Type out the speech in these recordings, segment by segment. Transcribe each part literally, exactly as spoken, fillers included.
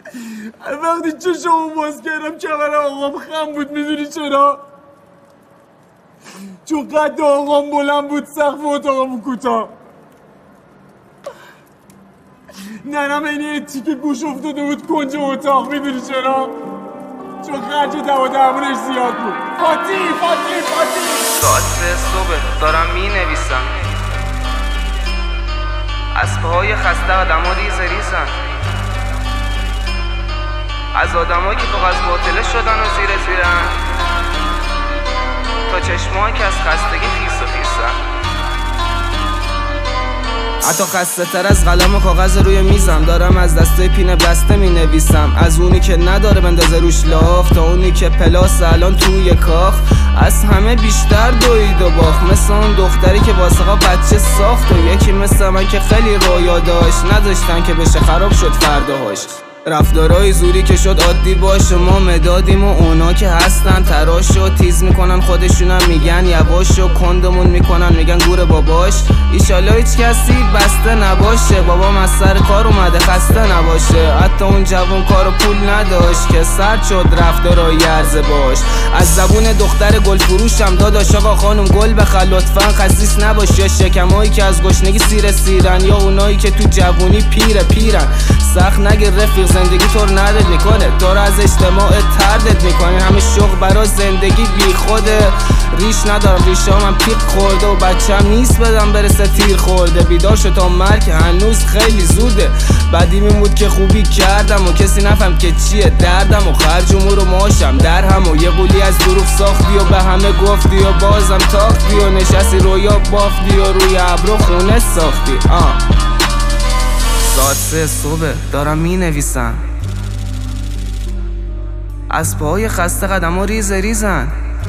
وقتی چشمو باز کردم کمر آقام خم بود. میدونی چرا؟ چون قد آقام بلند بود، سقف اتاقمون کوتاه. ننم اینه تیکه گوش افتاده بود کنج اتاق. میدونی چرا؟ چون خرج دوا درمونش زیاد بود. فاتی فاتی فاتی ساعت سه صبح دارم می نویسم. از پاهای خسته آدم ها ریز ریزن، از آدم ها که کاغذ باطله شدن و زیر زیرن، تا چشمایی که از خستگی خیس و خیسن. حتی خسته تر از قلم و کاغذ روی میزم، دارم از دسته پینه بسته می نویسم. از اونی که نداره بندازه روش لاف، تا اونی که پلاس الان توی کاخ. از همه بیشتر دوید و باخ، مثل اون دختری که واسقا بچه ساخت. و یکی مثل من که خیلی رویا داشت، نداشتن که بشه خراب شد فرداهاش. رفتارای زوری که شد عادی باشه، ما مدادیم و اونا که هستن تراش و تیز میکنن خودشونم میگن یواش و کندمون میکنن میگن گور باباش. ایشالا هیچ کسی بسته نباشه، بابام از سر کار اومده خسته نباشه. حتی اون جوون کار و پول نداشت که سرد شد رفتارای عرضه باش. از زبون دختر گل فروشم داداش آقا خانم گل بخر لطفا خسیس نباش. یا شکمایی که از گشنگی سیر سیرن، یا اونایی که تو جوونی پیره پیرن. سخت نگیر رفیق، زندگی طور ندت میکنه، تو رو از اجتماع تردت میکنه. همه شوق برای زندگی بی خوده، ریش ندارم ریشه من پیق خورده و بچم نیست بدم برسه تیر خورده. بیدار شد تا مرگ هنوز خیلی زوده، بعدی میمود که خوبی کردم و کسی نفهم که چیه دردم و خرج امور و ماشم در هم. و یه قولی از دروغ ساختی و به همه گفتی و بازم تاختی و نشستی رویا بافتی و روی ابرو خونه ساختی. آه ساعت سه صبح دارم می نویسم. از پاهای خسته قدم ها ریز ریزن،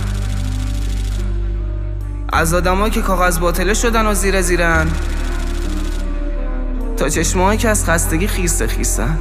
از آدم هایی که کاغذ باطله شدن و زیر زیرن، تا چشمهایی که از خستگی خیسه خیسن.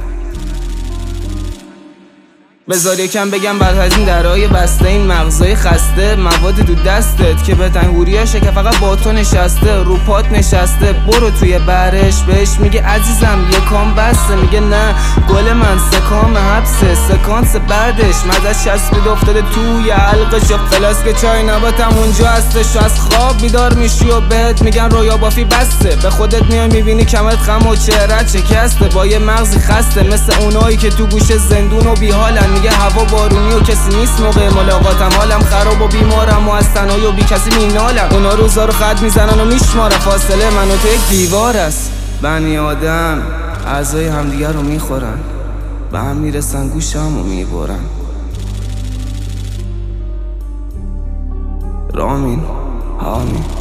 بذار یکم بگم بعد از این درهای بسته، این مغزای خسته مواد دو دستت که به تنگوریاشه که فقط با تو نشسته، رو پات نشسته. برو توی برش بهش میگه عزیزم یکم بسته، میگه نه گل من سکام حبسه. سکانس بعدش مزش چسبید افتاده توی حلقش، و فلاسک چای نباتم اونجا هستش. و از خواب بیدار میشی و بهت میگن رویا بافی بسته. به خودت میای میبینی کمت خم و چهرت شکسته، با یه مغزی خسته مثل اونایی که تو گوشه زندون و بیحالن. میگه هوا بارونی و کسی نیست موقع ملاقاتم، حالم خراب و بیمارم و از تنهایی و بی کسی مینالم. اونا روزا رو خط میزنن و میشمارن، فاصله من و تو یک دیوار است. بنی آدم اعضای همدیگه رو میخورن، به هم میرسن گوشم و میبرن. رامین آمین.